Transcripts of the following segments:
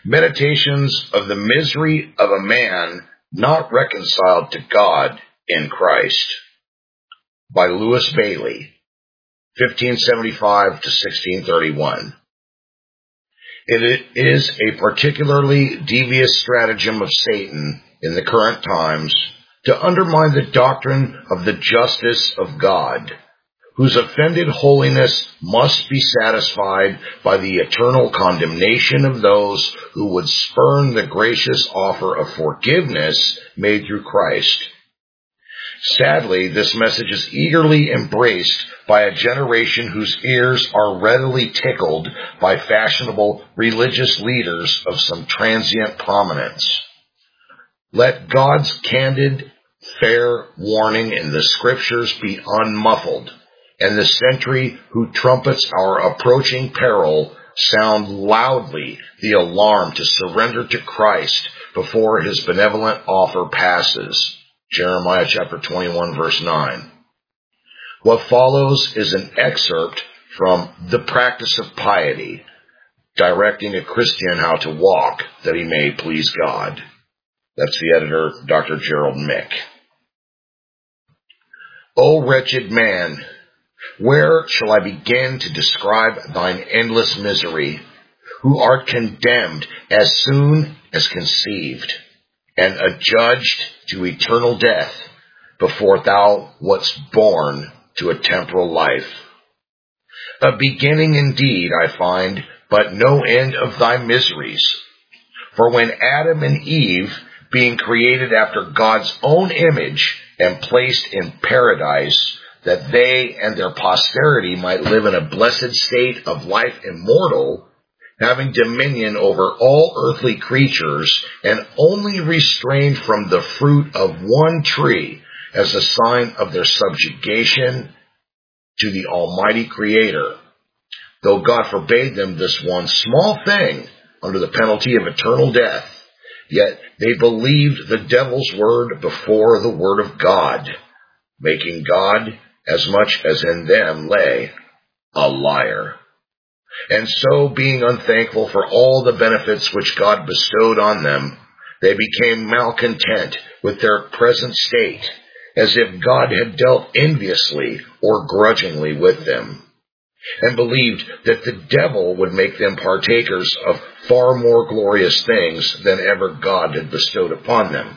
Meditations of the Misery of a Man Not Reconciled to God in Christ by Lewis Bailey, 1575 to 1631. It is a particularly devious stratagem of Satan in the current times to undermine the doctrine of the justice of God, whose offended holiness must be satisfied by the eternal condemnation of those who would spurn the gracious offer of forgiveness made through Christ. Sadly, this message is eagerly embraced by a generation whose ears are readily tickled by fashionable religious leaders of some transient prominence. Let God's candid, fair warning in the Scriptures be unmuffled, and the sentry who trumpets our approaching peril sound loudly the alarm to surrender to Christ before his benevolent offer passes. Jeremiah chapter 21, verse 9. What follows is an excerpt from The Practice of Piety, directing a Christian how to walk that he may please God. That's the editor, Dr. Gerald Mick. O wretched man, where shall I begin to describe thine endless misery, who art condemned as soon as conceived, and adjudged to eternal death before thou wast born to a temporal life? A beginning indeed I find, but no end of thy miseries. For when Adam and Eve, being created after God's own image and placed in paradise, that they and their posterity might live in a blessed state of life immortal, having dominion over all earthly creatures, and only restrained from the fruit of one tree as a sign of their subjugation to the Almighty Creator, though God forbade them this one small thing under the penalty of eternal death, yet they believed the devil's word before the word of God, making God, as much as in them lay, a liar. And so, being unthankful for all the benefits which God bestowed on them, they became malcontent with their present state, as if God had dealt enviously or grudgingly with them, and believed that the devil would make them partakers of far more glorious things than ever God had bestowed upon them.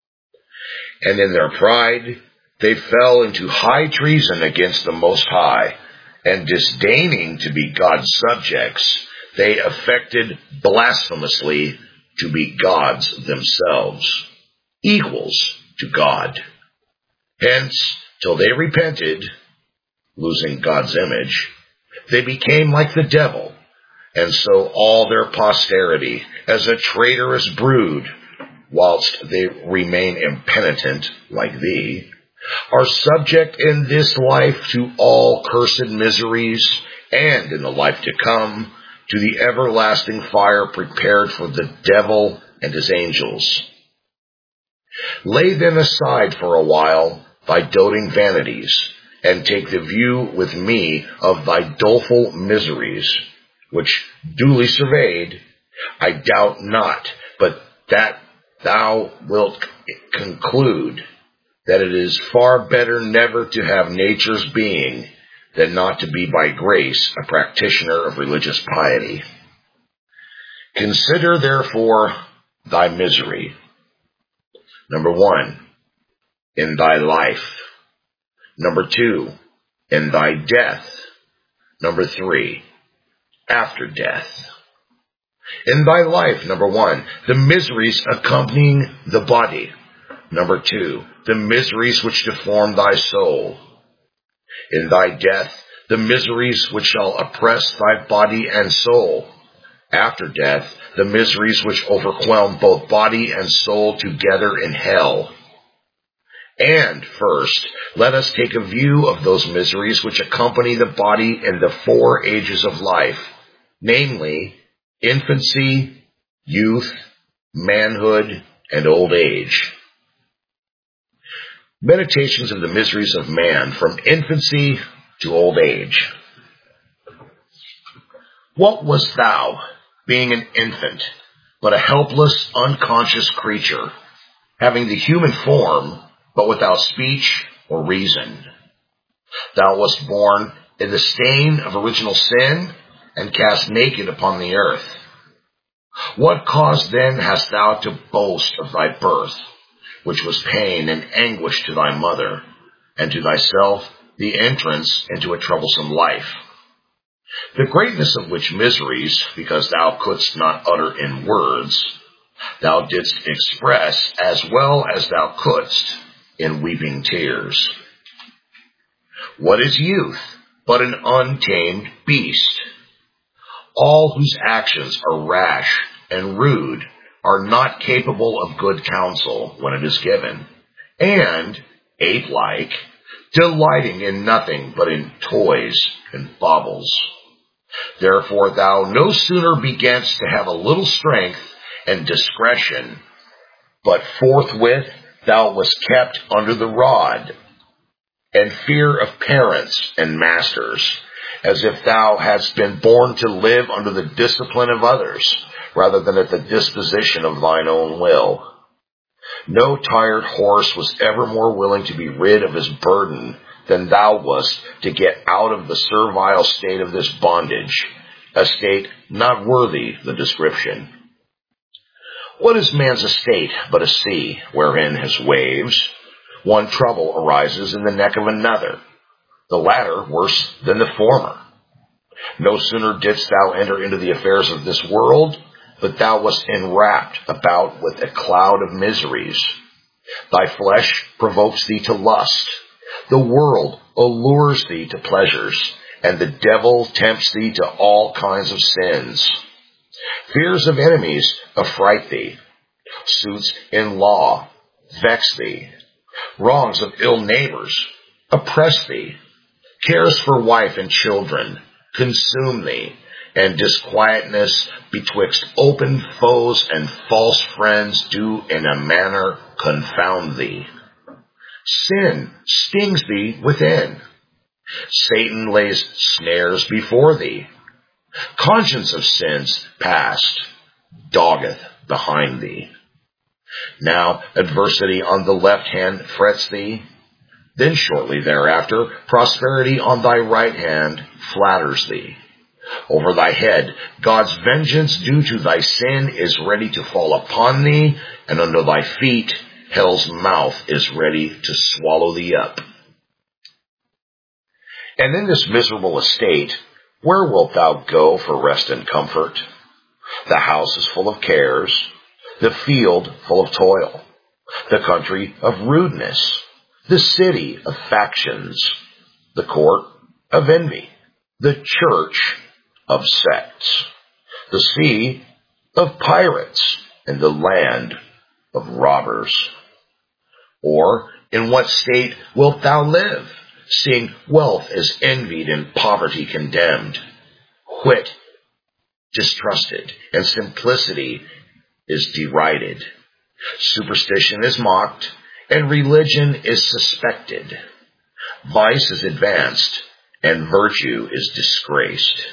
And in their pride, they fell into high treason against the Most High, and disdaining to be God's subjects, they affected blasphemously to be gods themselves, equals to God. Hence, till they repented, losing God's image, they became like the devil, and so all their posterity, as a traitorous brood, whilst they remain impenitent like thee, are subject in this life to all cursed miseries, and in the life to come to the everlasting fire prepared for the devil and his angels. Lay then aside for a while thy doting vanities, and take the view with me of thy doleful miseries, which, duly surveyed, I doubt not, but that thou wilt conclude that it is far better never to have nature's being than not to be by grace a practitioner of religious piety. Consider, therefore, thy misery. Number 1, in thy life. Number 2, in thy death. Number 3, after death. In thy life, number 1, the miseries accompanying the body. Number 2, the miseries which deform thy soul. In thy death, the miseries which shall oppress thy body and soul. After death, the miseries which overwhelm both body and soul together in hell. And first, let us take a view of those miseries which accompany the body in the 4 ages of life, namely, infancy, youth, manhood, and old age. Meditations of the miseries of man from infancy to old age. What wast thou, being an infant, but a helpless, unconscious creature, having the human form, but without speech or reason. Thou wast born in the stain of original sin, and cast naked upon the earth. What cause then hast thou to boast of thy birth, which was pain and anguish to thy mother, and to thyself the entrance into a troublesome life? The greatness of which miseries, because thou couldst not utter in words, thou didst express as well as thou couldst in weeping tears. What is youth but an untamed beast? All whose actions are rash and rude are not capable of good counsel when it is given, and, ape-like, delighting in nothing but in toys and baubles. Therefore thou no sooner beganst to have a little strength and discretion, but forthwith thou wast kept under the rod, and fear of parents and masters, as if thou hadst been born to live under the discipline of others, rather than at the disposition of thine own will. No tired horse was ever more willing to be rid of his burden than thou wast to get out of the servile state of this bondage, a state not worthy the description. What is man's estate but a sea, wherein his waves, one trouble arises in the neck of another, the latter worse than the former? No sooner didst thou enter into the affairs of this world, but thou wast enwrapped about with a cloud of miseries. Thy flesh provokes thee to lust, the world allures thee to pleasures, and the devil tempts thee to all kinds of sins. Fears of enemies affright thee, suits in law vex thee, wrongs of ill neighbors oppress thee, cares for wife and children consume thee, and disquietness betwixt open foes and false friends do in a manner confound thee. Sin stings thee within. Satan lays snares before thee. Conscience of sins past doggeth behind thee. Now adversity on the left hand frets thee. Then shortly thereafter prosperity on thy right hand flatters thee. Over thy head God's vengeance due to thy sin is ready to fall upon thee, and under thy feet hell's mouth is ready to swallow thee up. And in this miserable estate, where wilt thou go for rest and comfort? The house is full of cares, the field full of toil, the country of rudeness, the city of factions, the court of envy, the church of sects, the sea of pirates, and the land of robbers. Or in what state wilt thou live, seeing wealth is envied and poverty condemned, wit distrusted, and simplicity is derided, superstition is mocked, and religion is suspected, vice is advanced, and virtue is disgraced?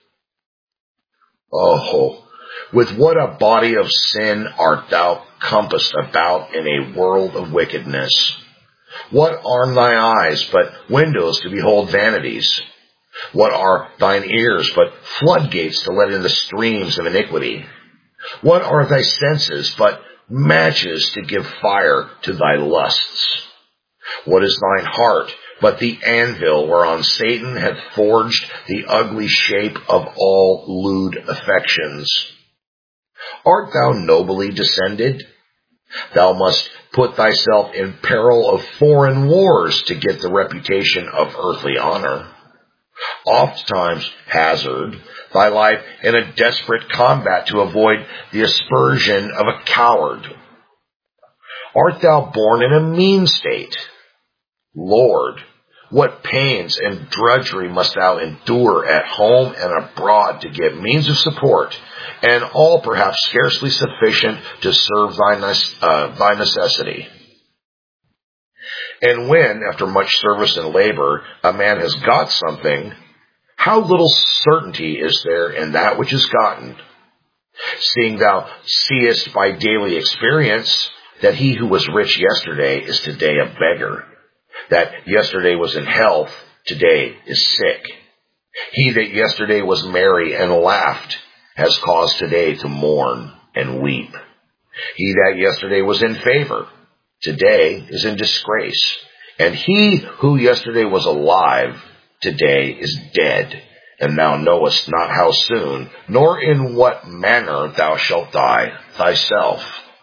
Oh, with what a body of sin art thou compassed about in a world of wickedness! What are thine eyes but windows to behold vanities? What are thine ears but floodgates to let in the streams of iniquity? What are thy senses but matches to give fire to thy lusts? What is thine heart but the anvil whereon Satan hath forged the ugly shape of all lewd affections? Art thou nobly descended? Thou must put thyself in peril of foreign wars to get the reputation of earthly honor. Ofttimes hazard thy life in a desperate combat to avoid the aspersion of a coward. Art thou born in a mean state? Lord, what pains and drudgery must thou endure at home and abroad to get means of support, and all perhaps scarcely sufficient to serve thy necessity. And when, after much service and labor, a man has got something, how little certainty is there in that which is gotten? Seeing thou seest by daily experience that he who was rich yesterday is today a beggar, that yesterday was in health, today is sick. He that yesterday was merry and laughed has cause today to mourn and weep. He that yesterday was in favor, today is in disgrace. And he who yesterday was alive, today is dead. And thou knowest not how soon, nor in what manner thou shalt die thyself.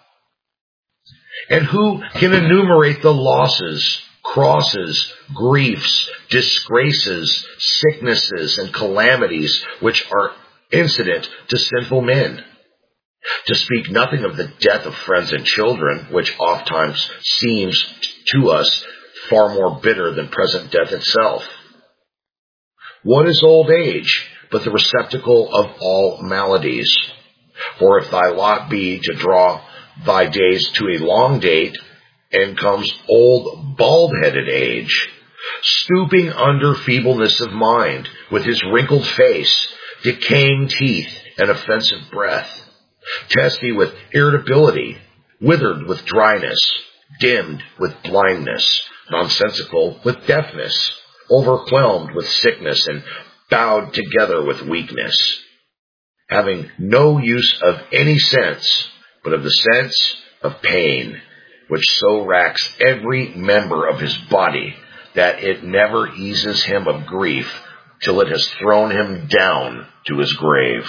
And who can enumerate the losses, crosses, griefs, disgraces, sicknesses, and calamities which are incident to sinful men? To speak nothing of the death of friends and children, which ofttimes seems to us far more bitter than present death itself. What is old age but the receptacle of all maladies? For if thy lot be to draw thy days to a long date, and comes old bald-headed age, stooping under feebleness of mind, with his wrinkled face, decaying teeth, and offensive breath, testy with irritability, withered with dryness, dimmed with blindness, nonsensical with deafness, overwhelmed with sickness, and bowed together with weakness, having no use of any sense, but of the sense of pain, which so racks every member of his body that it never eases him of grief till it has thrown him down to his grave.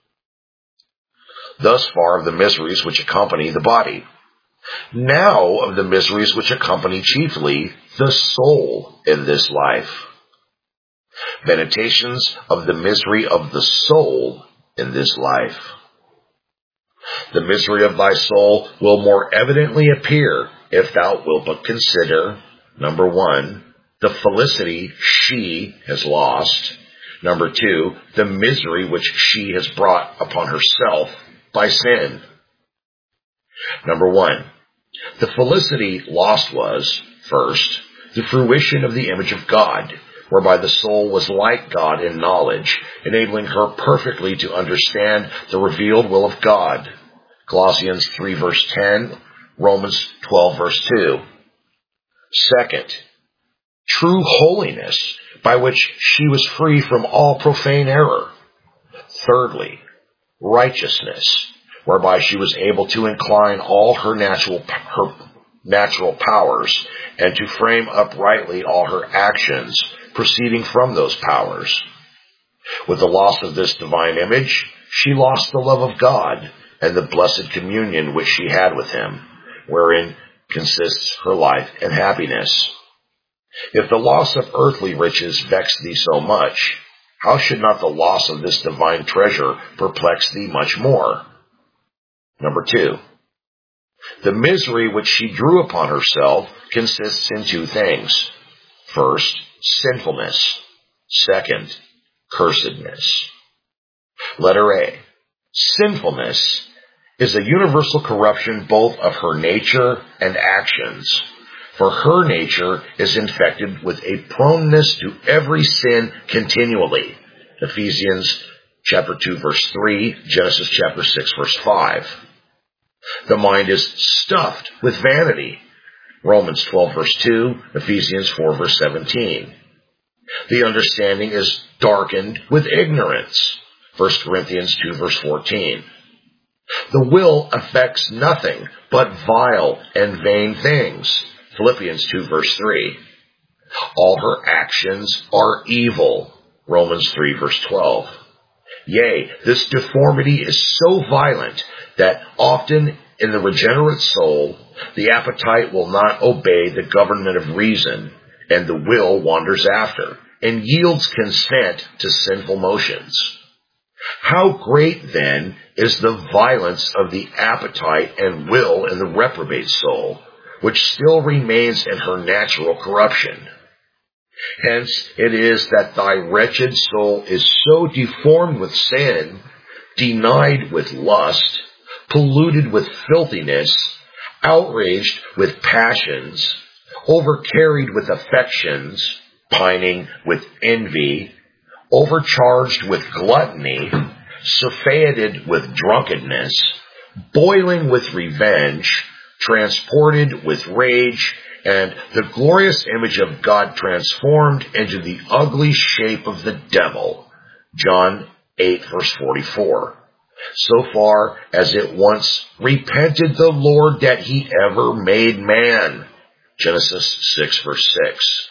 Thus far of the miseries which accompany the body. Now of the miseries which accompany chiefly the soul in this life. Meditations of the misery of the soul in this life. The misery of thy soul will more evidently appear if thou wilt but consider, number 1, the felicity she has lost. Number 2, the misery which she has brought upon herself by sin. Number 1, the felicity lost was, first, the fruition of the image of God, whereby the soul was like God in knowledge, enabling her perfectly to understand the revealed will of God. Colossians 3 verse 10, Romans 12 verse 2. Second, true holiness, by which she was free from all profane error. Thirdly, righteousness, whereby she was able to incline all her natural powers, and to frame uprightly all her actions, proceeding from those powers. With the loss of this divine image, she lost the love of God, and the blessed communion which she had with him, wherein consists her life and happiness. If the loss of earthly riches vex thee so much, how should not the loss of this divine treasure perplex thee much more? Number 2, the misery which she drew upon herself consists in 2 things. First, sinfulness. Second, cursedness. Letter A. Sinfulness is a universal corruption both of her nature and actions, for her nature is infected with a proneness to every sin continually. Ephesians chapter 2 verse 3, Genesis chapter 6 verse 5. The mind is stuffed with vanity. Romans 12 verse 2, Ephesians 4 verse 17. The understanding is darkened with ignorance. 1 Corinthians 2 verse 14. The will affects nothing but vile and vain things. Philippians 2 verse 3. All her actions are evil. Romans 3 verse 12. Yea, this deformity is so violent that often in the regenerate soul, the appetite will not obey the government of reason, and the will wanders after, and yields consent to sinful motions. How great, then, is the violence of the appetite and will in the reprobate soul, which still remains in her natural corruption. Hence it is that thy wretched soul is so deformed with sin, denied with lust, polluted with filthiness, outraged with passions, overcarried with affections, pining with envy, overcharged with gluttony, surfeited with drunkenness, boiling with revenge, transported with rage, and the glorious image of God transformed into the ugly shape of the devil. John 8 verse 44. So far as it once repented the Lord that he ever made man. Genesis 6 verse 6.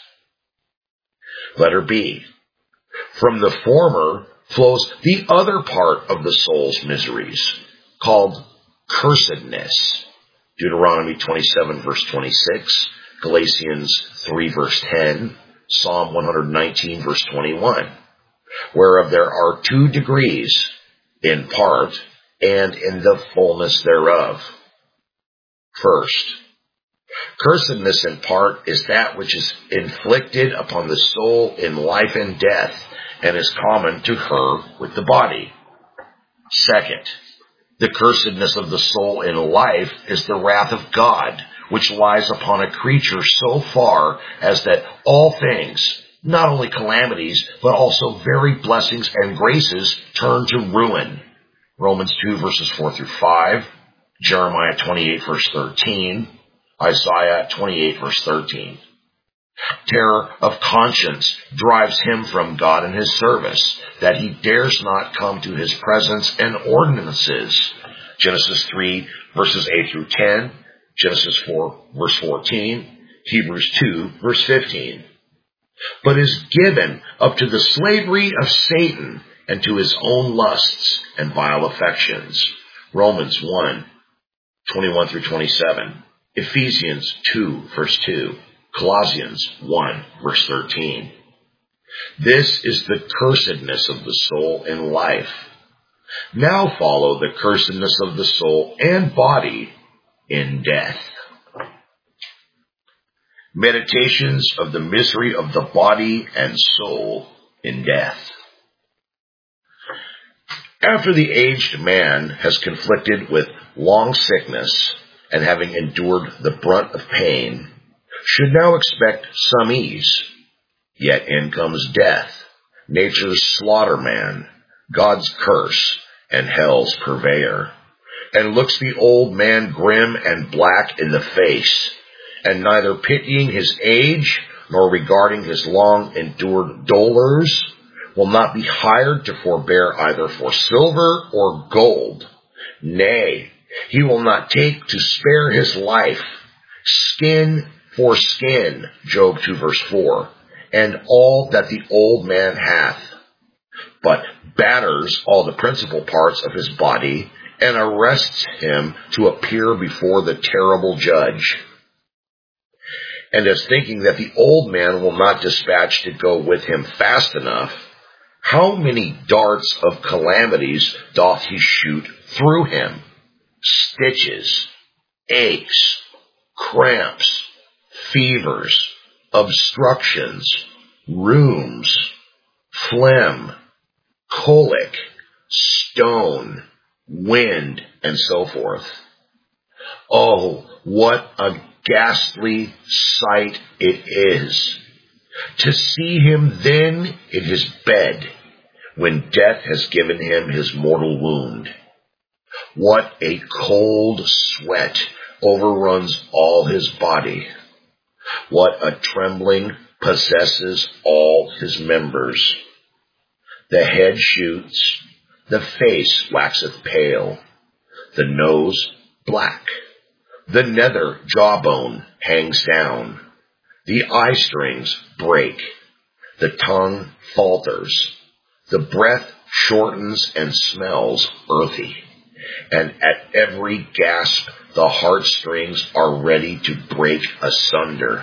Letter B. From the former flows the other part of the soul's miseries, called cursedness. Deuteronomy 27 verse 26, Galatians 3 verse 10, Psalm 119 verse 21, whereof there are 2 degrees, in part and in the fullness thereof. First, cursedness in part is that which is inflicted upon the soul in life and death, and is common to her with the body. Second, the cursedness of the soul in life is the wrath of God, which lies upon a creature so far as that all things, not only calamities, but also varied blessings and graces, turn to ruin. Romans 2 verses 4 through 5, Jeremiah 28 verse 13, Isaiah 28 verse 13. Terror of conscience drives him from God and his service, that he dares not come to his presence and ordinances. Genesis 3 verses 8 through 10, Genesis 4 verse 14, Hebrews 2 verse 15. But is given up to the slavery of Satan and to his own lusts and vile affections. Romans 1, 21 through 27, Ephesians 2 verse 2, Colossians 1 verse 13. This is the cursedness of the soul in life. Now follow the cursedness of the soul and body in death. Meditations of the misery of the body and soul in death. After the aged man has conflicted with long sickness and having endured the brunt of pain, should now expect some ease. Yet in comes death, nature's slaughterman, God's curse, and hell's purveyor, and looks the old man grim and black in the face, and neither pitying his age nor regarding his long-endured dolours, will not be hired to forbear either for silver or gold. Nay, he will not take to spare his life, skin for skin, Job 2 verse 4, and all that the old man hath, but batters all the principal parts of his body, and arrests him to appear before the terrible judge. And as thinking that the old man will not dispatch to go with him fast enough, how many darts of calamities doth he shoot through him? Stitches, aches, cramps, fevers, obstructions, rheums, phlegm, colic, stone, wind, and so forth. Oh, what a ghastly sight it is to see him then in his bed when death has given him his mortal wound. What a cold sweat overruns all his body. What a trembling possesses all his members. The head shoots, the face waxeth pale, the nose black, the nether jawbone hangs down, the eye strings break, the tongue falters, the breath shortens and smells earthy, and at every gasp the heartstrings are ready to break asunder.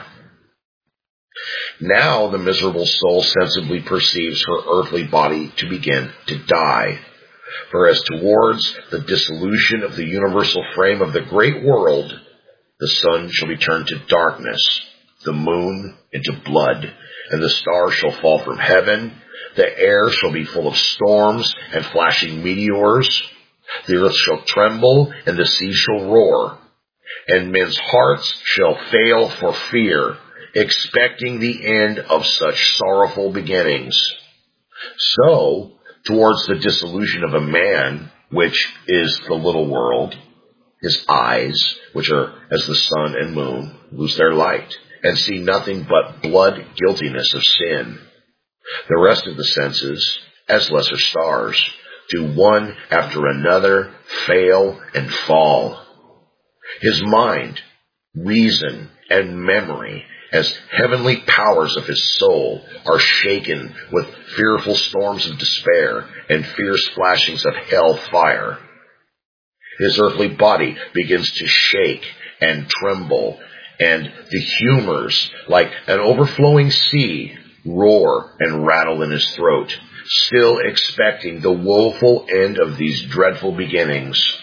Now the miserable soul sensibly perceives her earthly body to begin to die. For as towards the dissolution of the universal frame of the great world, the sun shall be turned to darkness, the moon into blood, and the stars shall fall from heaven, the air shall be full of storms and flashing meteors, the earth shall tremble, and the sea shall roar, and men's hearts shall fail for fear, expecting the end of such sorrowful beginnings. So towards the dissolution of a man, which is the little world. His eyes, which are as the sun and moon, lose their light, and see nothing but blood guiltiness of sin. The rest of the senses, as lesser stars, do one after another fail and fall. His mind, reason, and memory, as heavenly powers of his soul, are shaken with fearful storms of despair and fierce flashings of hell fire. His earthly body begins to shake and tremble, and the humors, like an overflowing sea, roar and rattle in his throat, still expecting the woeful end of these dreadful beginnings.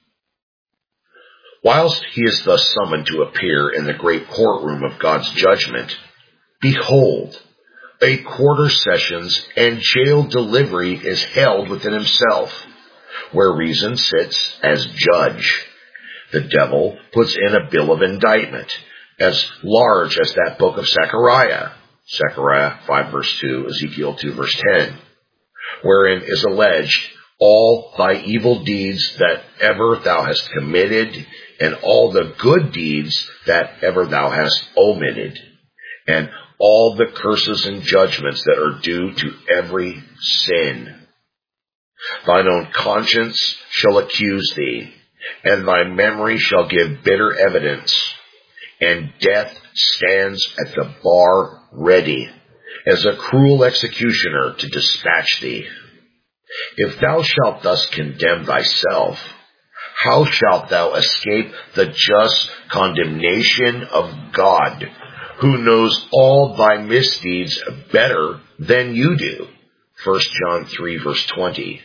Whilst he is thus summoned to appear in the great courtroom of God's judgment, behold, a quarter sessions and jail delivery is held within himself, where reason sits as judge. The devil puts in a bill of indictment, as large as that book of Zechariah 5 verse 2, Ezekiel 2 verse 10, wherein is alleged all thy evil deeds that ever thou hast committed, and all the good deeds that ever thou hast omitted, and all the curses and judgments that are due to every sin. Thine own conscience shall accuse thee, and thy memory shall give bitter evidence, and death stands at the bar ready, as a cruel executioner to dispatch thee. If thou shalt thus condemn thyself, how shalt thou escape the just condemnation of God, who knows all thy misdeeds better than you do? 1 John 3 verse 20.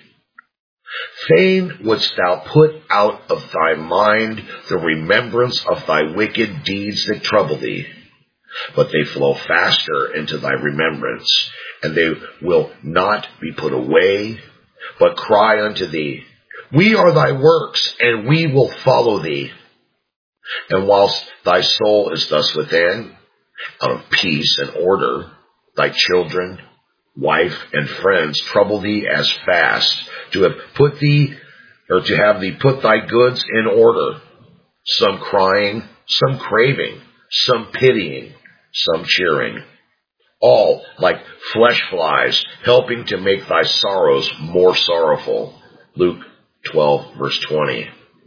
Fain wouldst thou put out of thy mind the remembrance of thy wicked deeds that trouble thee, but they flow faster into thy remembrance, and they will not be put away, but cry unto thee, We are thy works, and we will follow thee. And whilst thy soul is thus within, out of peace and order, thy children, wife, and friends trouble thee as fast to have put thee, or to have thee put thy goods in order, some crying, some craving, some pitying, some cheering, all like flesh flies, helping to make thy sorrows more sorrowful. Luke 12 verse 20.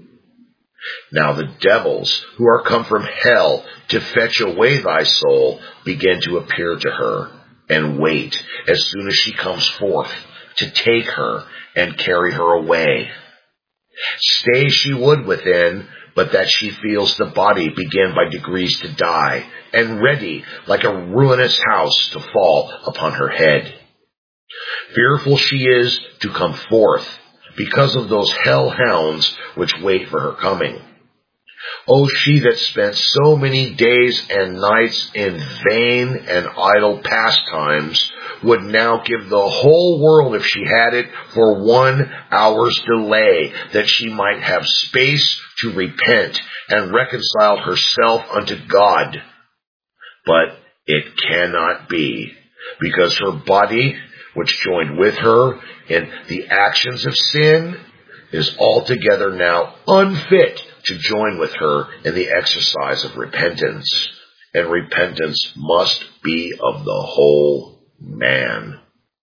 Now the devils who are come from hell to fetch away thy soul begin to appear to her, and wait as soon as she comes forth to take her and carry her away. Stay she would within, but that she feels the body begin by degrees to die, and ready like a ruinous house to fall upon her head. Fearful she is to come forth, because of those hell-hounds which wait for her coming. O she that spent so many days and nights in vain and idle pastimes would now give the whole world, if she had it, for 1 hour's delay, that she might have space to repent and reconcile herself unto God. But it cannot be, because her body, which joined with her in the actions of sin, is altogether now unfit to join with her in the exercise of repentance. And repentance must be of the whole man.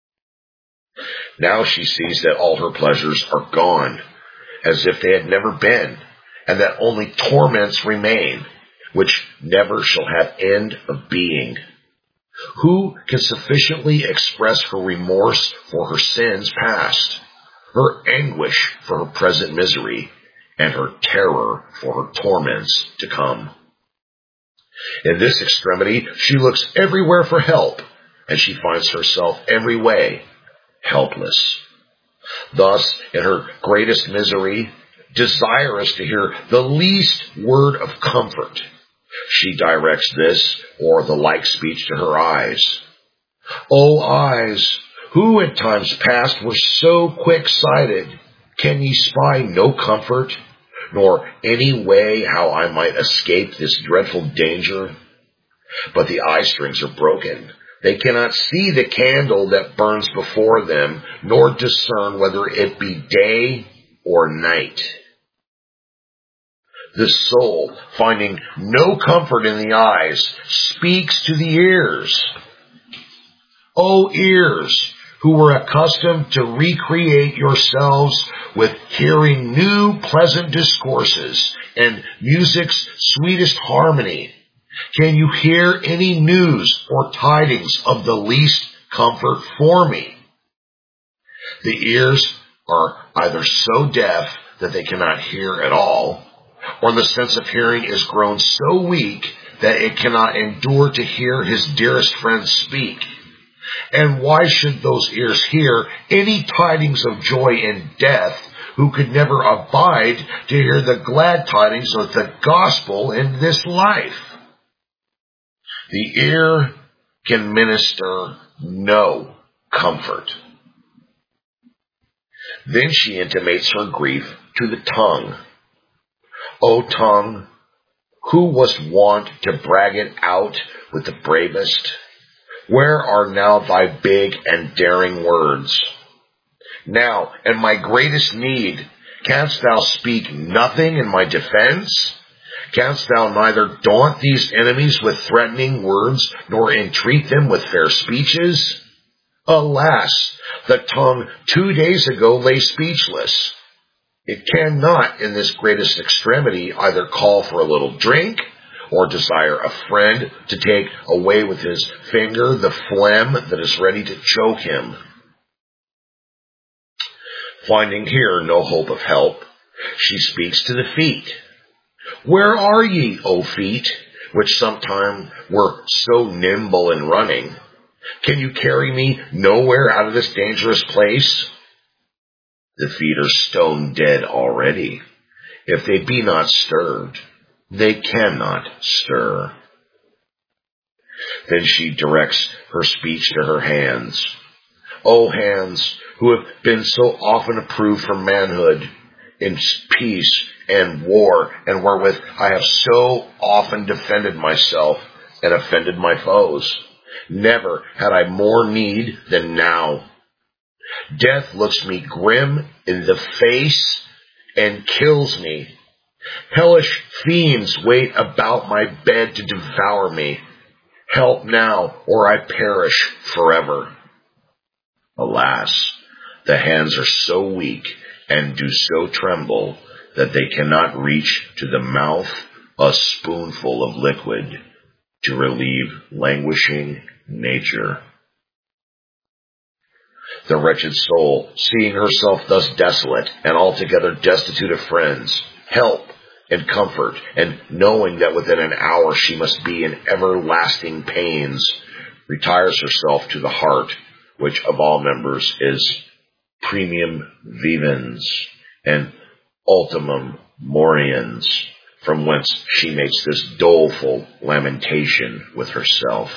Now she sees that all her pleasures are gone, as if they had never been, and that only torments remain, which never shall have end of being. Who can sufficiently express her remorse for her sins past, her anguish for her present misery, and her terror for her torments to come? In this extremity she looks everywhere for help, and she finds herself every way helpless. Thus, in her greatest misery, desirous to hear the least word of comfort, she directs this or the like speech to her eyes. O eyes, who in times past were so quick-sighted, can ye spy no comfort, nor any way how I might escape this dreadful danger? But the eye strings are broken, They cannot see the candle that burns before them, nor discern whether it be day or night. The soul, finding no comfort in the eyes, speaks to the ears. O ears, who were accustomed to recreate yourselves with hearing new pleasant discourses and music's sweetest harmony, can you hear any news or tidings of the least comfort for me? The ears are either so deaf that they cannot hear at all, or the sense of hearing is grown so weak that it cannot endure to hear his dearest friend speak. And why should those ears hear any tidings of joy in death, who could never abide to hear the glad tidings of the gospel in this life? The ear can minister no comfort. Then she intimates her grief to the tongue. O tongue, who was wont to brag it out with the bravest? Where are now thy big and daring words? Now, in my greatest need, canst thou speak nothing in my defense? Canst thou neither daunt these enemies with threatening words, nor entreat them with fair speeches? Alas, the tongue 2 days ago lay speechless. It cannot, in this greatest extremity, either call for a little drink, or desire a friend to take away with his finger the phlegm that is ready to choke him. Finding here no hope of help, she speaks to the feet. Where are ye, O feet, which sometime were so nimble in running? Can you carry me nowhere out of this dangerous place? The feet are stone dead already. If they be not stirred, they cannot stir. Then she directs her speech to her hands. O hands, who have been so often approved for manhood in peace and war, and wherewith I have so often defended myself and offended my foes. Never had I more need than now. Death looks me grim in the face and kills me. Hellish fiends wait about my bed to devour me. Help now, or I perish forever. Alas, the hands are so weak and do so tremble that they cannot reach to the mouth a spoonful of liquid to relieve languishing nature. The wretched soul, seeing herself thus desolate and altogether destitute of friends, help, and comfort, and knowing that within an hour she must be in everlasting pains, retires herself to the heart, which of all members is primum vivens and ultimum moriens, from whence she makes this doleful lamentation with herself.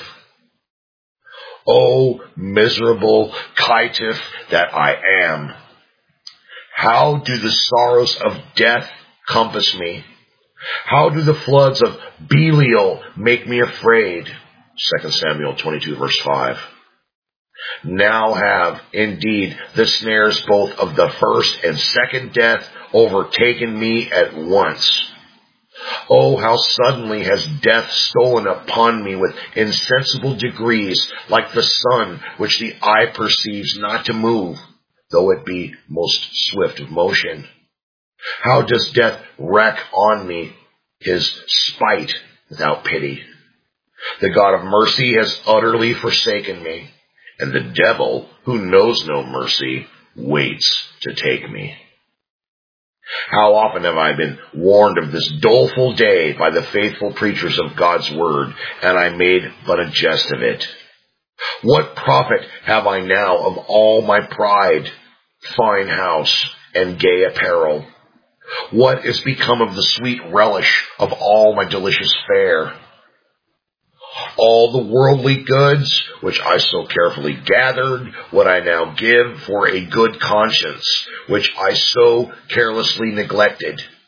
O miserable caitiff that I am! How do the sorrows of death compass me? How do the floods of Belial make me afraid? 2 Samuel 22 verse 5. Now have, indeed, the snares both of the first and second death overtaken me at once. Oh, how suddenly has death stolen upon me with insensible degrees, like the sun, which the eye perceives not to move, though it be most swift of motion. How does death wreak on me his spite without pity? The God of mercy has utterly forsaken me, and the devil, who knows no mercy, waits to take me. How often have I been warned of this doleful day by the faithful preachers of God's word, and I made but a jest of it. What profit have I now of all my pride, fine house, and gay apparel? What is become of the sweet relish of all my delicious fare? All the worldly goods, which I so carefully gathered, would I now give for a good conscience, which I so carelessly neglected.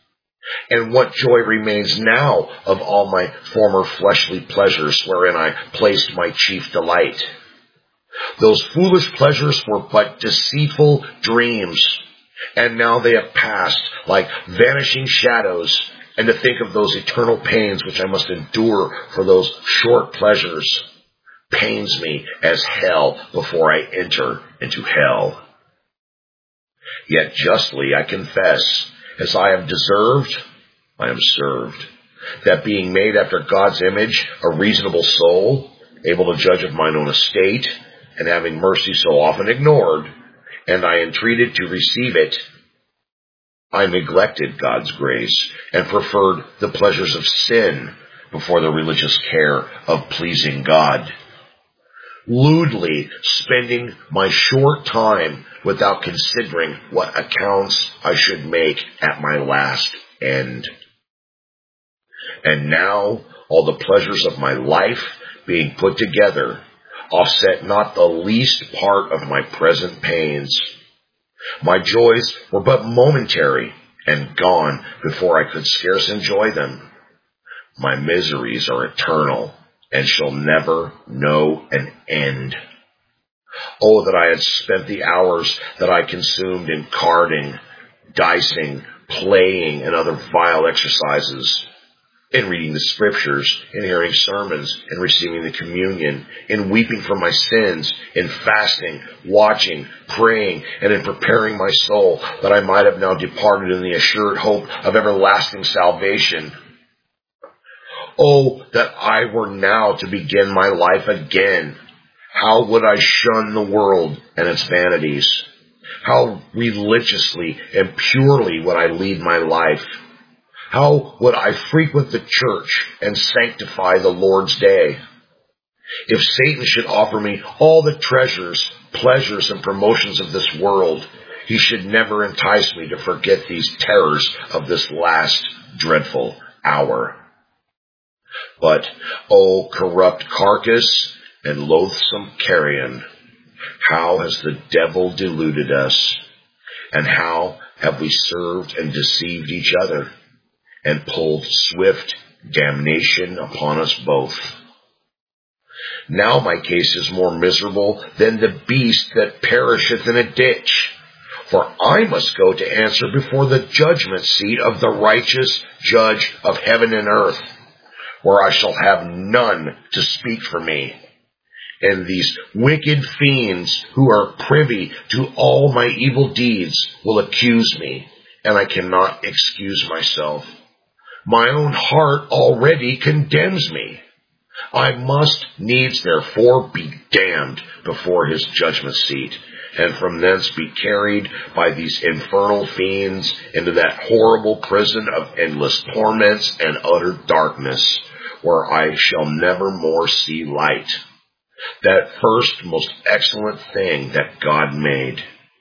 And what joy remains now of all my former fleshly pleasures wherein I placed my chief delight? Those foolish pleasures were but deceitful dreams, and now they have passed like vanishing shadows. And to think of those eternal pains which I must endure for those short pleasures pains me as hell before I enter into hell. Yet justly I confess, as I have deserved, I am served, that being made after God's image, a reasonable soul, able to judge of mine own estate, and having mercy so often ignored, and I entreated to receive it, I neglected God's grace and preferred the pleasures of sin before the religious care of pleasing God, lewdly spending my short time without considering what accounts I should make at my last end. And now all the pleasures of my life being put together offset not the least part of my present pains. My joys were but momentary and gone before I could scarce enjoy them. My miseries are eternal and shall never know an end. Oh, that I had spent the hours that I consumed in carding, dicing, playing, and other vile exercises, in reading the scriptures, in hearing sermons, in receiving the communion, in weeping for my sins, in fasting, watching, praying, and in preparing my soul, that I might have now departed in the assured hope of everlasting salvation. Oh, that I were now to begin my life again. How would I shun the world and its vanities? How religiously and purely would I lead my life? How would I frequent the church and sanctify the Lord's day? If Satan should offer me all the treasures, pleasures, and promotions of this world, he should never entice me to forget these terrors of this last dreadful hour. But, O corrupt carcass and loathsome carrion, how has the devil deluded us, and how have we served and deceived each other, and pulled swift damnation upon us both. Now my case is more miserable than the beast that perisheth in a ditch, for I must go to answer before the judgment seat of the righteous judge of heaven and earth, where I shall have none to speak for me. And these wicked fiends who are privy to all my evil deeds will accuse me, and I cannot excuse myself. My own heart already condemns me. I must needs therefore be damned before his judgment seat, and from thence be carried by these infernal fiends into that horrible prison of endless torments and utter darkness, where I shall never more see light, that first most excellent thing that God made.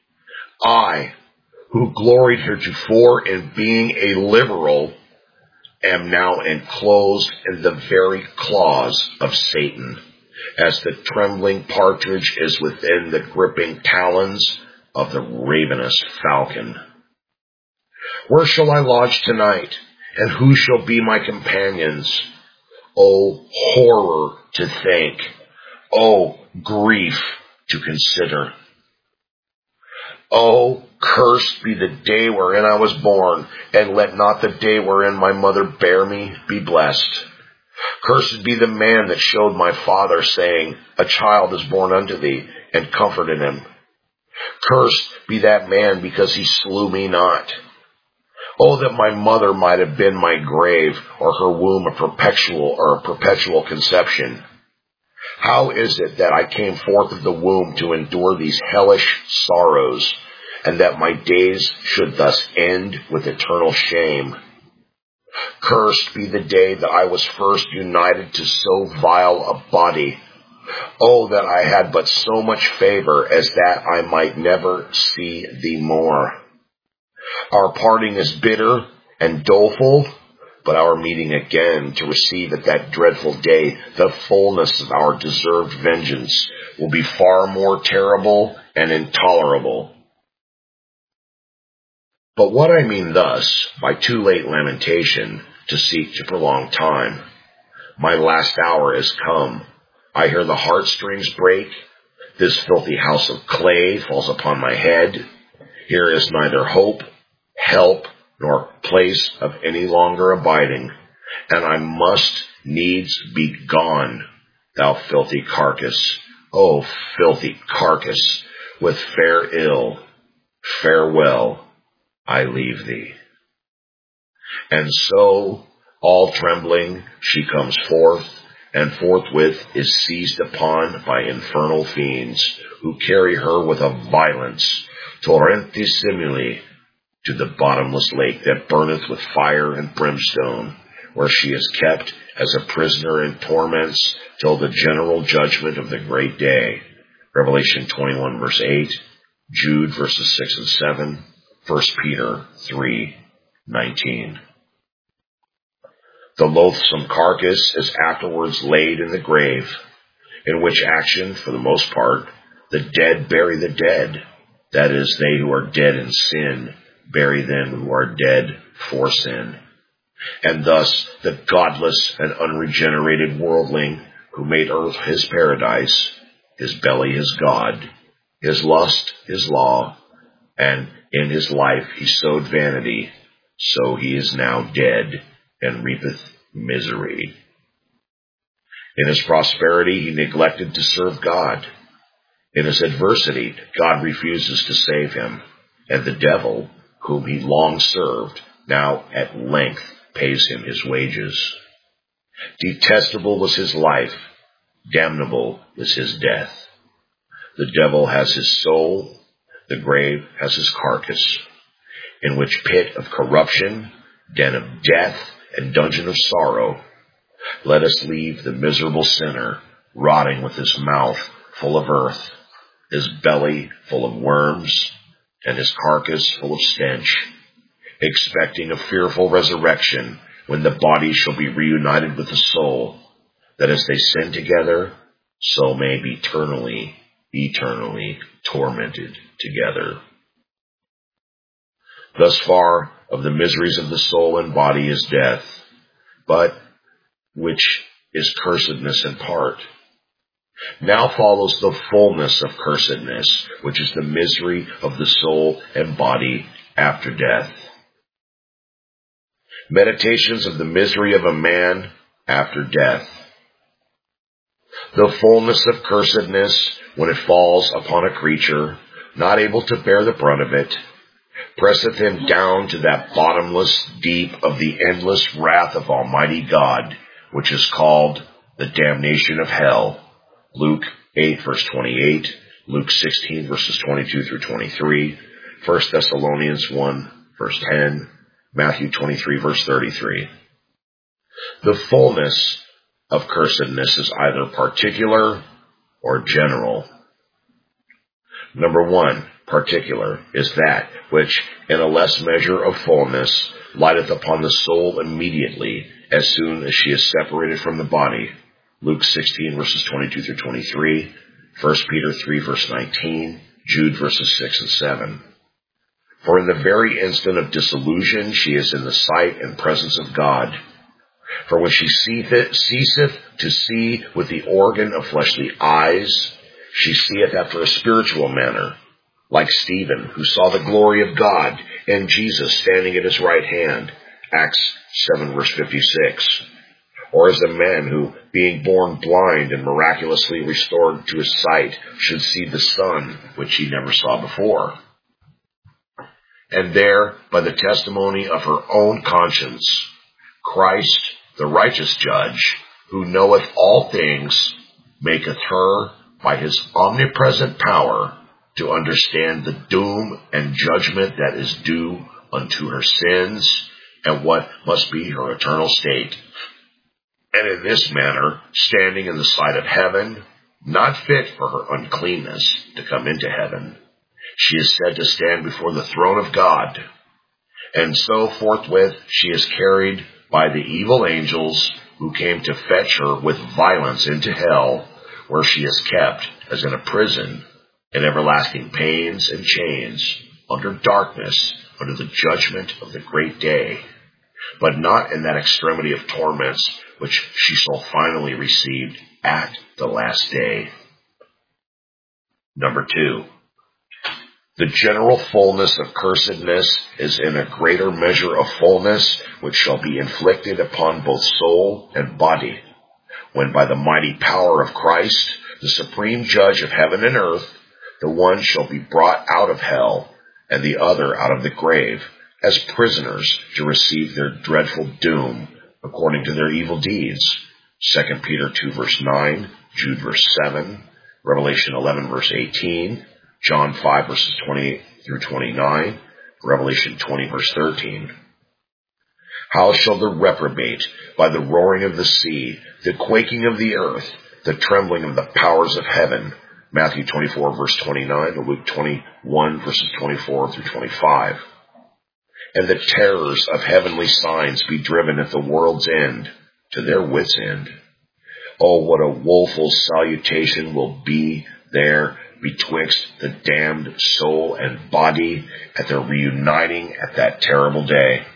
I, who gloried heretofore in being a liberal, am now enclosed in the very claws of Satan, as the trembling partridge is within the gripping talons of the ravenous falcon. Where shall I lodge tonight, and who shall be my companions? O horror to think! O grief to consider! O cursed be the day wherein I was born, and let not the day wherein my mother bare me be blessed. Cursed be the man that showed my father, saying, A child is born unto thee, and comforted him. Cursed be that man, because he slew me not. Oh, that my mother might have been my grave, or her womb a perpetual conception. How is it that I came forth of the womb to endure these hellish sorrows, and that my days should thus end with eternal shame? Cursed be the day that I was first united to so vile a body. Oh, that I had but so much favor as that I might never see thee more. Our parting is bitter and doleful, but our meeting again to receive at that dreadful day the fullness of our deserved vengeance will be far more terrible and intolerable. But what I mean thus, by too late lamentation, to seek to prolong time. My last hour is come. I hear the heartstrings break. This filthy house of clay falls upon my head. Here is neither hope, help, nor place of any longer abiding, and I must needs be gone, thou filthy carcass. O filthy carcass, with fair ill, farewell, I leave thee. And so, all trembling, she comes forth, and forthwith is seized upon by infernal fiends, who carry her with a violence, torrenti simuli, to the bottomless lake that burneth with fire and brimstone, where she is kept as a prisoner in torments till the general judgment of the great day. Revelation 21 verse 8, Jude verses 6 and 7, 1 Peter 3:19. The loathsome carcass is afterwards laid in the grave, in which action, for the most part, the dead bury the dead. That is, they who are dead in sin bury them who are dead for sin. And thus the godless and unregenerated worldling who made earth his paradise, his belly his God, his lust his law, and in his life he sowed vanity, so he is now dead and reapeth misery. In his prosperity he neglected to serve God. In his adversity God refuses to save him, and the devil, whom he long served, now at length pays him his wages. Detestable was his life, damnable is his death. The devil has his soul, the grave has his carcass, in which pit of corruption, den of death, and dungeon of sorrow, let us leave the miserable sinner rotting with his mouth full of earth, his belly full of worms, and his carcass full of stench, expecting a fearful resurrection when the body shall be reunited with the soul, that as they sin together, so may be eternally tormented together. Thus far of the miseries of the soul and body is death, but which is cursedness in part. Now follows the fullness of cursedness, which is the misery of the soul and body after death. Meditations of the misery of a man after death. The fullness of cursedness, when it falls upon a creature, not able to bear the brunt of it, presseth him down to that bottomless deep of the endless wrath of Almighty God, which is called the damnation of hell. Luke 8 verse 28, Luke 16 verses 22 through 23, 1 Thessalonians 1 verse 10, Matthew 23 verse 33. The fullness of cursedness is either particular or general. Number 1, particular, is that which, in a less measure of fullness, lighteth upon the soul immediately, as soon as she is separated from the body. Luke 16 verses 22 through 23, 1 Peter 3 verse 19, Jude verses 6 and 7. For in the very instant of dissolution she is in the sight and presence of God. For when she ceaseth to see with the organ of fleshly eyes, she seeth after a spiritual manner, like Stephen, who saw the glory of God and Jesus standing at his right hand, Acts 7 verse 56. Or as a man who, being born blind and miraculously restored to his sight, should see the sun, which he never saw before. And there, by the testimony of her own conscience, Christ, the righteous judge, who knoweth all things, maketh her, by his omnipresent power, to understand the doom and judgment that is due unto her sins, and what must be her eternal state. And in this manner, standing in the sight of heaven, not fit for her uncleanness to come into heaven, she is said to stand before the throne of God. And so forthwith she is carried by the evil angels who came to fetch her with violence into hell, where she is kept as in a prison, in everlasting pains and chains, under darkness, under the judgment of the great day, but not in that extremity of torments which she shall finally receive at the last day. Number 2. The general fullness of cursedness is in a greater measure of fullness which shall be inflicted upon both soul and body, when by the mighty power of Christ, the supreme judge of heaven and earth, the one shall be brought out of hell, and the other out of the grave, as prisoners to receive their dreadful doom, according to their evil deeds. 2 Peter 2 verse 9, Jude verse 7, Revelation 11 verse 18, John 5 verses 28 through 29, Revelation 20 verse 13. How shall the reprobate, by the roaring of the sea, the quaking of the earth, the trembling of the powers of heaven, Matthew 24 verse 29 to Luke 21 verses 24 through 25, and the terrors of heavenly signs be driven at the world's end, to their wits' end. Oh, what a woeful salutation will be there betwixt the damned soul and body at their reuniting at that terrible day.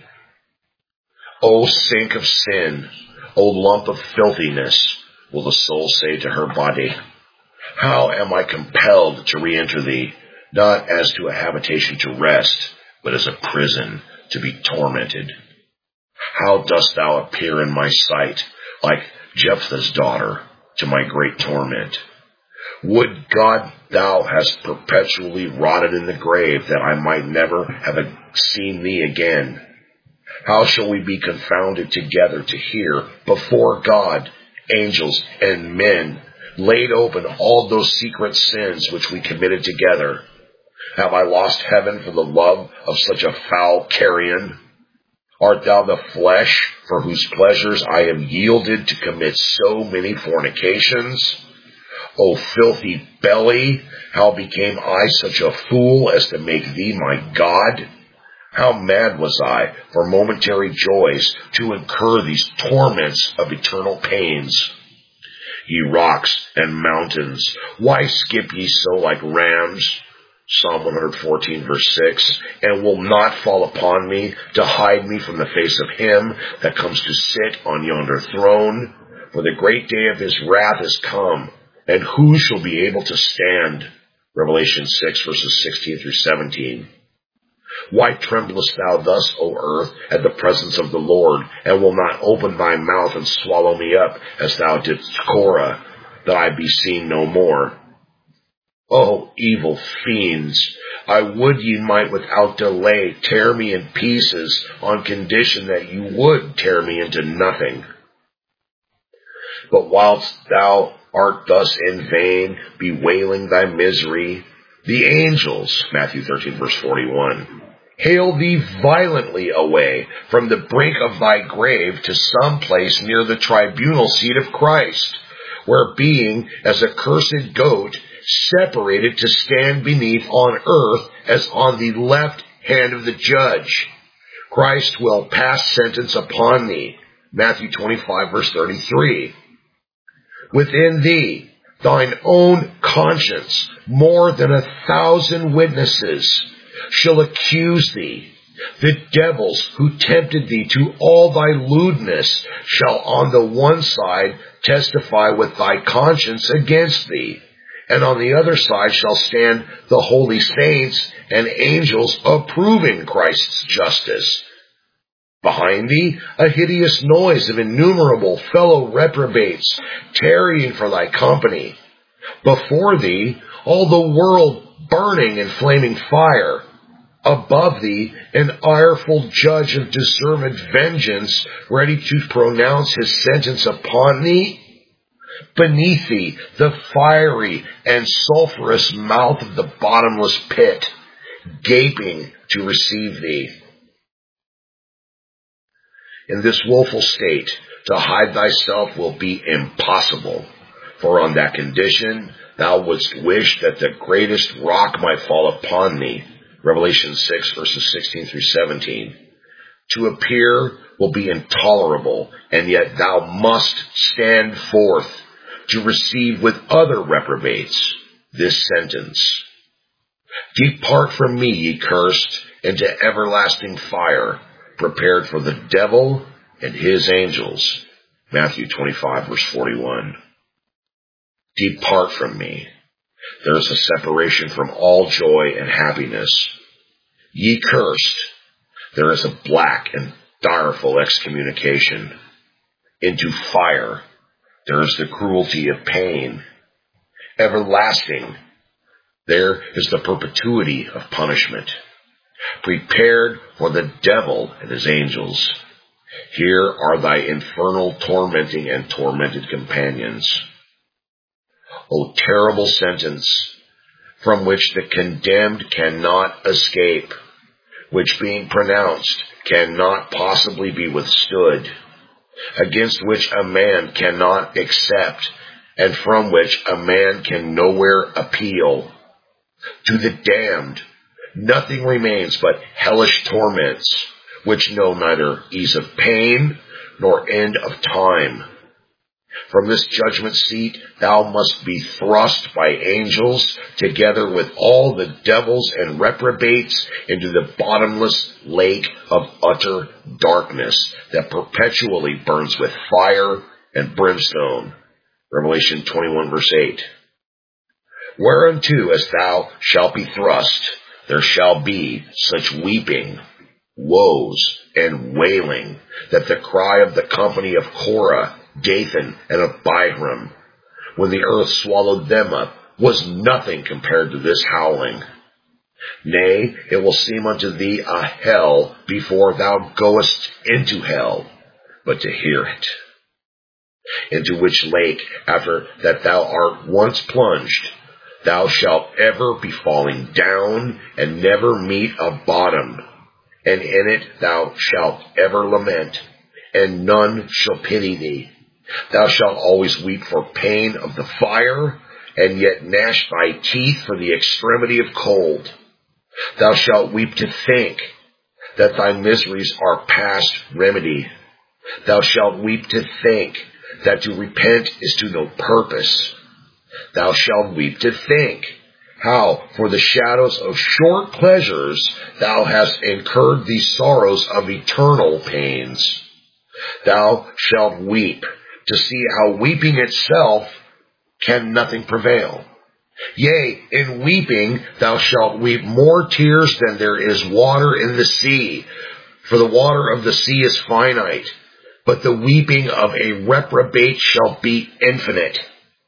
O sink of sin, O lump of filthiness, will the soul say to her body, how am I compelled to re-enter thee, not as to a habitation to rest, but as a prison to be tormented? How dost thou appear in my sight, like Jephthah's daughter, to my great torment? Would God thou hast perpetually rotted in the grave, that I might never have seen thee again. How shall we be confounded together to hear before God, angels, and men, laid open all those secret sins which we committed together? Have I lost heaven for the love of such a foul carrion? Art thou the flesh for whose pleasures I am yielded to commit so many fornications? O filthy belly, how became I such a fool as to make thee my God? How mad was I for momentary joys to incur these torments of eternal pains? Ye rocks and mountains, why skip ye so like rams? Psalm 114 verse 6, and will not fall upon me to hide me from the face of him that comes to sit on yonder throne. For the great day of his wrath is come, and who shall be able to stand? Revelation 6 verses 16 through 17. Why tremblest thou thus, O earth, at the presence of the Lord, and will not open thy mouth and swallow me up, as thou didst Korah, that I be seen no more? O evil fiends, I would ye might without delay tear me in pieces, on condition that you would tear me into nothing. But whilst thou art thus in vain, bewailing thy misery, the angels, Matthew 13 verse 41, hail thee violently away from the brink of thy grave to some place near the tribunal seat of Christ, where being as a cursed goat, separated to stand beneath on earth as on the left hand of the judge, Christ will pass sentence upon thee, Matthew 25 verse 33. Within thee, thine own conscience, more than 1,000 witnesses, shall accuse thee. The devils who tempted thee to all thy lewdness shall on the one side testify with thy conscience against thee, and on the other side shall stand the holy saints and angels approving Christ's justice. Behind thee, a hideous noise of innumerable fellow reprobates, tarrying for thy company. Before thee, all the world burning in flaming fire. Above thee, an ireful judge of deserved vengeance, ready to pronounce his sentence upon thee. Beneath thee, the fiery and sulphurous mouth of the bottomless pit, gaping to receive thee. In this woeful state, to hide thyself will be impossible, for on that condition thou wouldst wish that the greatest rock might fall upon thee, Revelation 6 verses 16 through 17. To appear will be intolerable, and yet thou must stand forth to receive with other reprobates this sentence. Depart from me, ye cursed, into everlasting fire, prepared for the devil and his angels. Matthew 25, verse 41. Depart from me. There is a separation from all joy and happiness. Ye cursed, there is a black and direful excommunication. Into fire, there is the cruelty of pain. Everlasting, there is the perpetuity of punishment. Prepared for the devil and his angels. Here are thy infernal tormenting and tormented companions. O terrible sentence, from which the condemned cannot escape, which being pronounced cannot possibly be withstood, against which a man cannot accept, and from which a man can nowhere appeal. To the damned, nothing remains but hellish torments, which know neither ease of pain nor end of time. From this judgment seat thou must be thrust by angels, together with all the devils and reprobates, into the bottomless lake of utter darkness that perpetually burns with fire and brimstone. Revelation 21, verse 8. Whereunto as thou shalt be thrust, there shall be such weeping, woes, and wailing, that the cry of the company of Korah, Dathan, and of Abiram, when the earth swallowed them up, was nothing compared to this howling. Nay, it will seem unto thee a hell before thou goest into hell, but to hear it. Into which lake, after that thou art once plunged, thou shalt ever be falling down, and never meet a bottom, and in it thou shalt ever lament, and none shall pity thee. Thou shalt always weep for pain of the fire, and yet gnash thy teeth for the extremity of cold. Thou shalt weep to think that thy miseries are past remedy. Thou shalt weep to think that to repent is to no purpose. Thou shalt weep to think how, for the shadows of short pleasures, thou hast incurred the sorrows of eternal pains. Thou shalt weep to see how weeping itself can nothing prevail. Yea, in weeping thou shalt weep more tears than there is water in the sea, for the water of the sea is finite, but the weeping of a reprobate shall be infinite.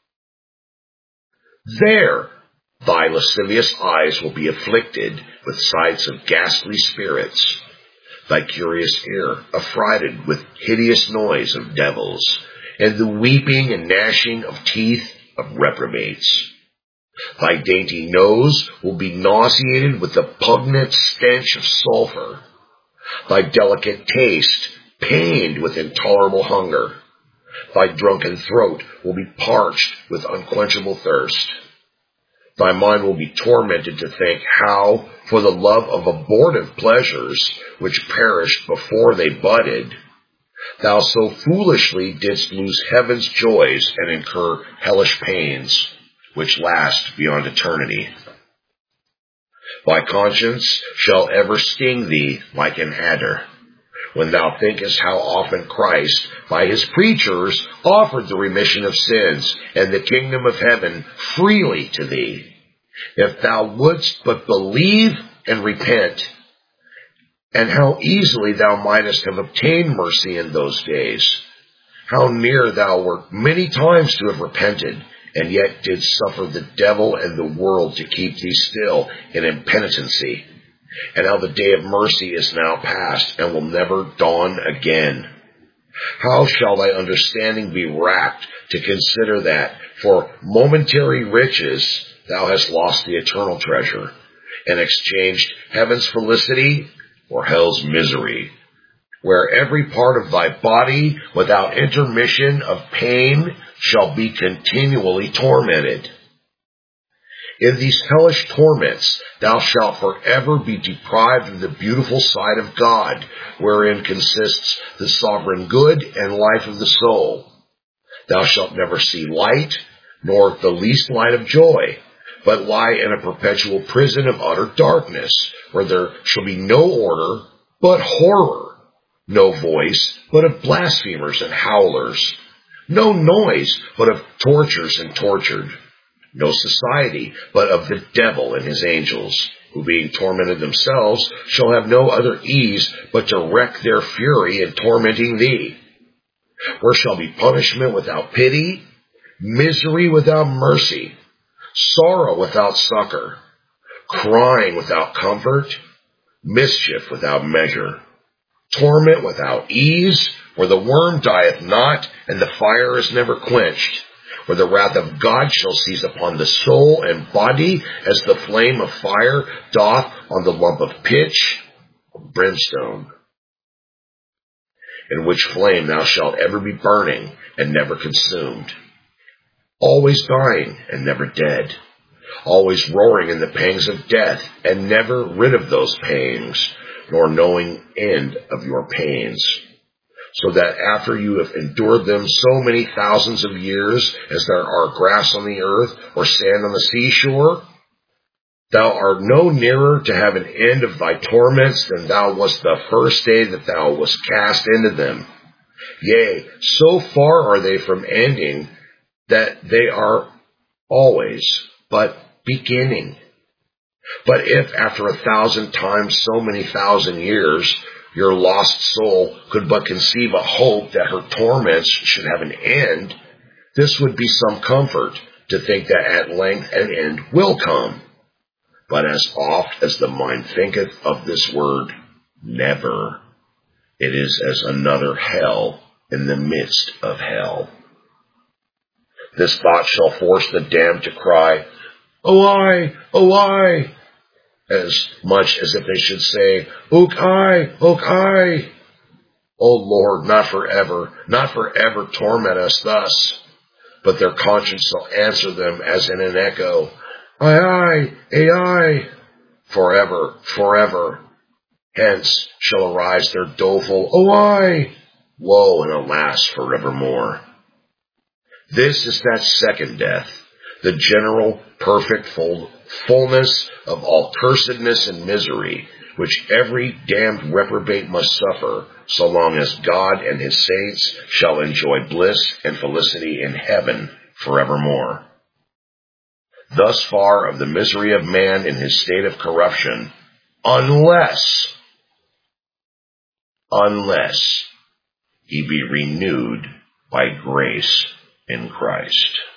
There thy lascivious eyes will be afflicted with sights of ghastly spirits, thy curious ear affrighted with hideous noise of devils, and the weeping and gnashing of teeth of reprobates. Thy dainty nose will be nauseated with the pungent stench of sulphur, thy delicate taste pained with intolerable hunger. Thy drunken throat will be parched with unquenchable thirst. Thy mind will be tormented to think how, for the love of abortive pleasures, which perished before they budded, thou so foolishly didst lose heaven's joys and incur hellish pains, which last beyond eternity. Thy conscience shall ever sting thee like an adder, when thou thinkest how often Christ, by his preachers, offered the remission of sins and the kingdom of heaven freely to thee, if thou wouldst but believe and repent, and how easily thou mightest have obtained mercy in those days, how near thou wert many times to have repented, and yet didst suffer the devil and the world to keep thee still in impenitency, and how the day of mercy is now past and will never dawn again. How shall thy understanding be racked to consider that, for momentary riches, thou hast lost the eternal treasure, and exchanged heaven's felicity for hell's misery, where every part of thy body, without intermission of pain, shall be continually tormented. In these hellish torments thou shalt forever be deprived of the beautiful sight of God, wherein consists the sovereign good and life of the soul. Thou shalt never see light, nor the least light of joy, but lie in a perpetual prison of utter darkness, where there shall be no order, but horror, no voice, but of blasphemers and howlers, no noise, but of torturers and tortured, no society, but of the devil and his angels, who being tormented themselves shall have no other ease but to wreak their fury in tormenting thee, where shall be punishment without pity, misery without mercy, sorrow without succor, crying without comfort, mischief without measure, torment without ease, where the worm dieth not, and the fire is never quenched, where the wrath of God shall seize upon the soul and body, as the flame of fire doth on the lump of pitch, brimstone, in which flame thou shalt ever be burning and never consumed, always dying and never dead, always roaring in the pangs of death, and never rid of those pangs, nor knowing end of your pains, so that after you have endured them so many thousands of years as there are grass on the earth or sand on the seashore, thou art no nearer to have an end of thy torments than thou wast the first day that thou wast cast into them. Yea, so far are they from ending that they are always but beginning. But if after 1,000 times so many thousand years your lost soul could but conceive a hope that her torments should have an end, this would be some comfort to think that at length an end will come. But as oft as the mind thinketh of this word, never, it is as another hell in the midst of hell. This thought shall force the damned to cry, O I, O I, as much as if they should say, Ook I, O Lord, not forever torment us thus. But their conscience shall answer them as in an echo, Ai, forever, forever. Hence shall arise their doleful, O I, woe and alas forevermore. This is that second death, the general, perfect fullness of all cursedness and misery, which every damned reprobate must suffer, so long as God and his saints shall enjoy bliss and felicity in heaven forevermore. Thus far of the misery of man in his state of corruption, unless he be renewed by grace in Christ.